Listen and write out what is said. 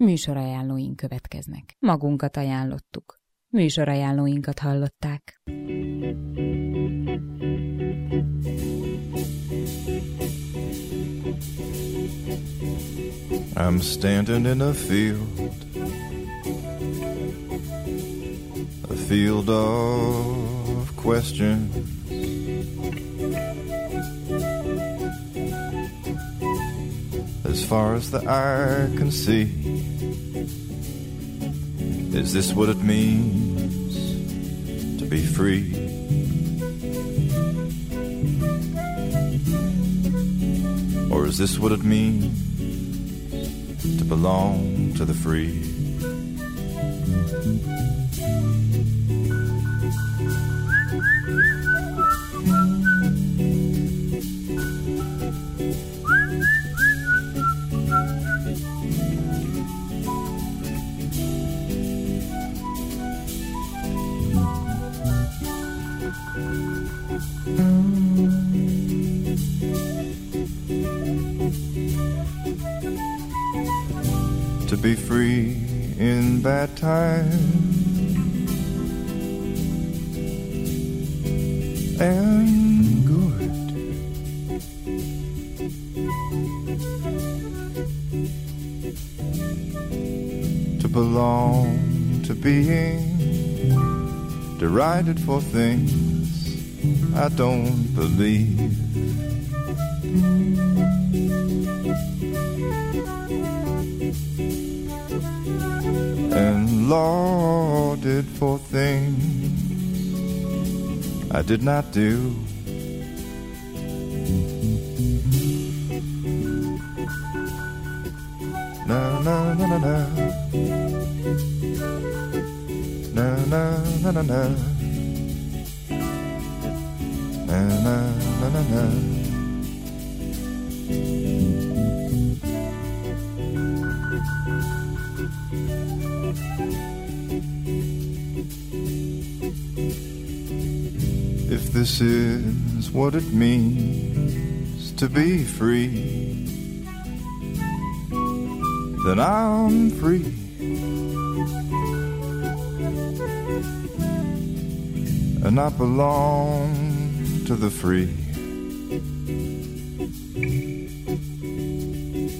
Műsorajánlóink következnek. Magunkat ajánlottuk. Műsorajánlóinkat hallották. I'm standing in a field of questions. As far as the eye can see, is this what it means to be free? Or is this what it means to belong to the free? To be free in bad times and good. To belong to being derided for things I don't believe. And lauded for things I did not do. Na na na na na. Na na na na na. Na na na na na. If this is what it means to be free, then I'm free. And I belong to the free.